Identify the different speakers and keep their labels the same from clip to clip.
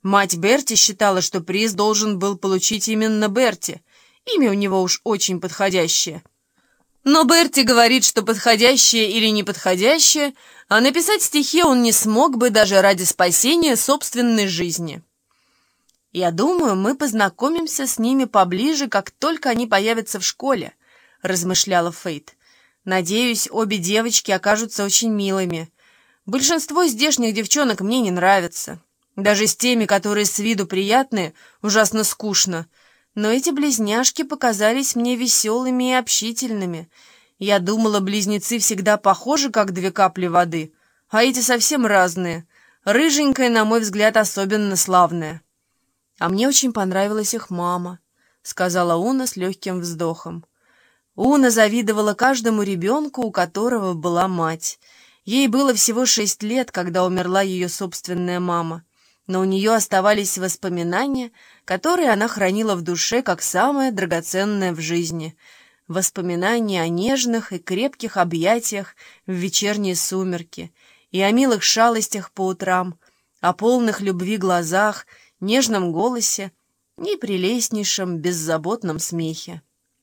Speaker 1: Мать Берти считала, что приз должен был получить именно Берти. Имя у него уж очень подходящее. Но Берти говорит, что подходящее или неподходящее, а написать стихи он не смог бы даже ради спасения собственной жизни. «Я думаю, мы познакомимся с ними поближе, как только они появятся в школе», — размышляла Фейт. «Надеюсь, обе девочки окажутся очень милыми. Большинство здешних девчонок мне не нравятся. Даже с теми, которые с виду приятные, ужасно скучно. Но эти близняшки показались мне веселыми и общительными. Я думала, близнецы всегда похожи, как две капли воды, а эти совсем разные. Рыженькая, на мой взгляд, особенно славная». «А мне очень понравилась их мама», — сказала Уна с легким вздохом. Уна завидовала каждому ребенку, у которого была мать. Ей было всего 6 лет, когда умерла ее собственная мама, но у нее оставались воспоминания, которые она хранила в душе как самое драгоценное в жизни. Воспоминания о нежных и крепких объятиях в вечерние сумерки и о милых шалостях по утрам, о полных любви глазах, нежном голосе и прелестнейшем беззаботном смехе.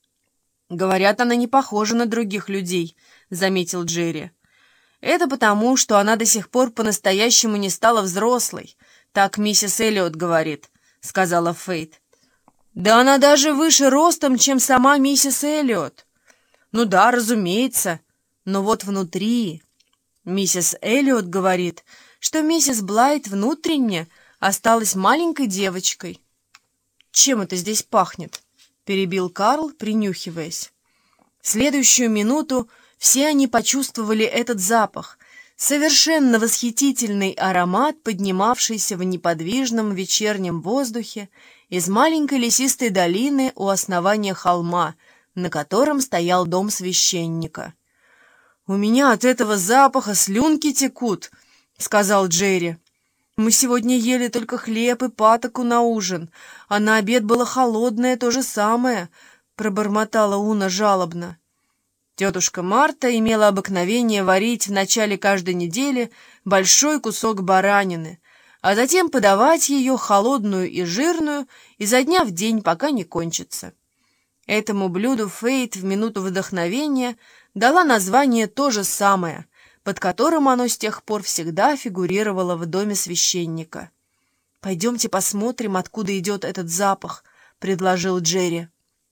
Speaker 1: «Говорят, она не похожа на других людей», — заметил Джерри. «Это потому, что она до сих пор по-настоящему не стала взрослой, так миссис Эллиот говорит», — сказала Фейт. «Да она даже выше ростом, чем сама миссис Эллиот». «Ну да, разумеется, но вот внутри...» Миссис Эллиот говорит, что миссис Блайт внутренне осталась маленькой девочкой. «Чем это здесь пахнет?» — перебил Карл, принюхиваясь. В следующую минуту все они почувствовали этот запах, совершенно восхитительный аромат, поднимавшийся в неподвижном вечернем воздухе из маленькой лесистой долины у основания холма, на котором стоял дом священника. «У меня от этого запаха слюнки текут», — сказал Джерри. «Мы сегодня ели только хлеб и патоку на ужин, а на обед было холодное то же самое», — пробормотала Уна жалобно. Тетушка Марта имела обыкновение варить в начале каждой недели большой кусок баранины, а затем подавать ее холодную и жирную изо дня в день, пока не кончится. Этому блюду Фейт в минуту вдохновения дала название то же самое, под которым оно с тех пор всегда фигурировало в доме священника. «Пойдемте посмотрим, откуда идет этот запах», — предложил Джерри.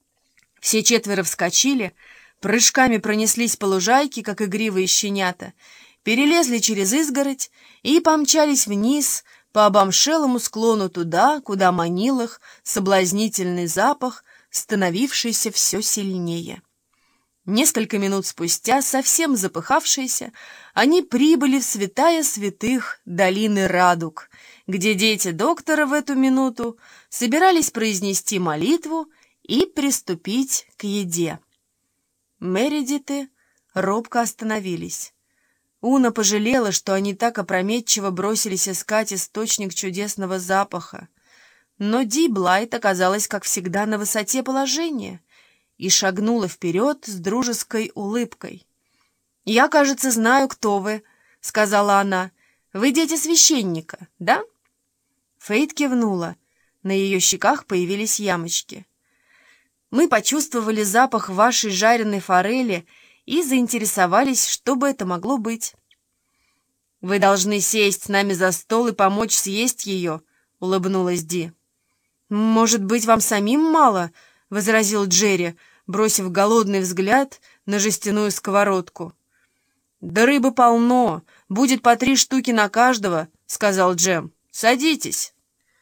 Speaker 1: Все четверо вскочили, прыжками пронеслись по лужайке, как игривые щенята, перелезли через изгородь и помчались вниз по обомшелому склону туда, куда манил их соблазнительный запах, становившийся все сильнее. Несколько минут спустя, совсем запыхавшиеся, они прибыли в святая святых долины Радуг, где дети доктора в эту минуту собирались произнести молитву и приступить к еде. Мередиты робко остановились. Уна пожалела, что они так опрометчиво бросились искать источник чудесного запаха. Но Ди Блайт оказалась, как всегда, на высоте положения и шагнула вперед с дружеской улыбкой. «Я, кажется, знаю, кто вы», — сказала она. «Вы дети священника, да?» Фейт кивнула. На ее щеках появились ямочки. «Мы почувствовали запах вашей жареной форели и заинтересовались, что бы это могло быть». «Вы должны сесть с нами за стол и помочь съесть ее», — улыбнулась Ди. «Может быть, вам самим мало?» — возразил Джерри, бросив голодный взгляд на жестяную сковородку. «Да рыбы полно, будет по 3 штуки на каждого», — сказал Джем. «Садитесь».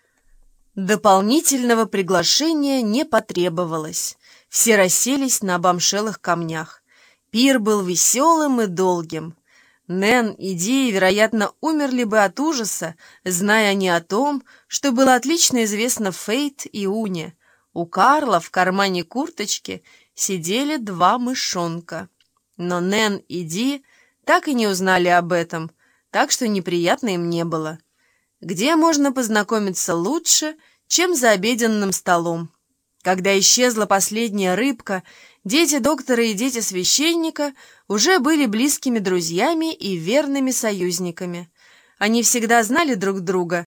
Speaker 1: Дополнительного приглашения не потребовалось. Все расселись на обомшелых камнях. Пир был веселым и долгим. Нэн и Ди, вероятно, умерли бы от ужаса, зная они о том, что было отлично известно Фейт и Уне. У Карла в кармане курточки сидели 2 мышонка. Но Нэн и Ди так и не узнали об этом, так что неприятно им не было. Где можно познакомиться лучше, чем за обеденным столом? Когда исчезла последняя рыбка, дети доктора и дети священника уже были близкими друзьями и верными союзниками. Они всегда знали друг друга